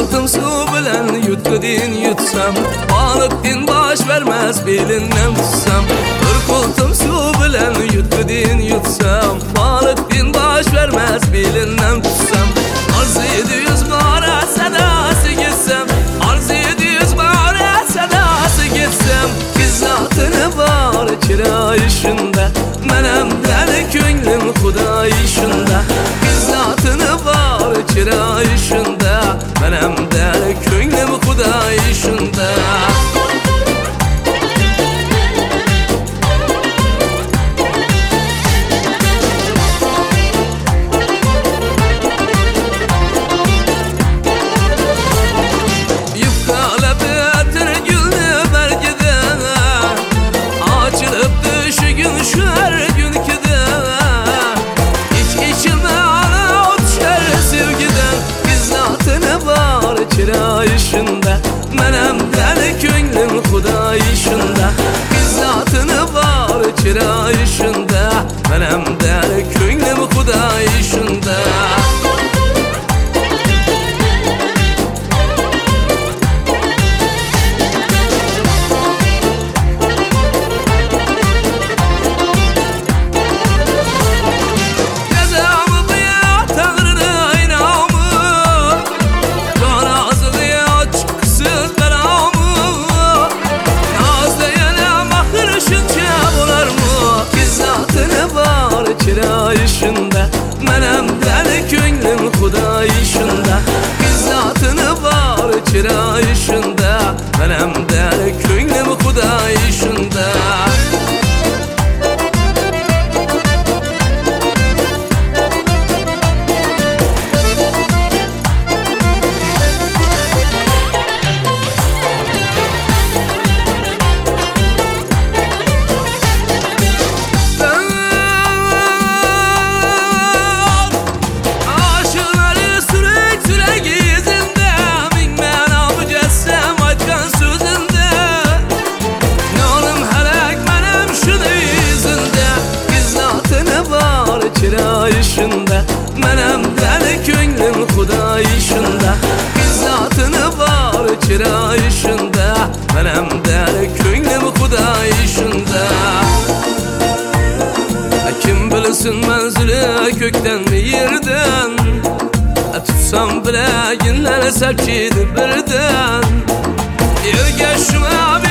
kultum su bilen yutgudin yutsam, balık din baş vermez belinden tutsam. Bir kultum su bilen yutgudin yutsam, balık din baş vermez belinden tutsam. Arzu 700 bara sedası gitsem, arzu 700 bara sedası gitsem. Bizzatını var kirayışında, menem deli könglim Xudayışında. Bizzatını var kirayışında, menem deli könglim Xudayışında. Kirayışında, menem deli könglim Xudayışında. Bizzatını var kirayışında, menem deli könglim Xudayışında. Kirayışında, menem deli könglim Xudayışında. Bizzatını var kirayışında, menem deli könglim Xudayışında. Kirayışında, menem deli könglim Xudayışında. Bizzatını var kirayışında, menem deli könglim Xudayışında. Kim bilsin menzili kökten mi yerden, tutsam bile günler sepçiydi birden. Yerge şuna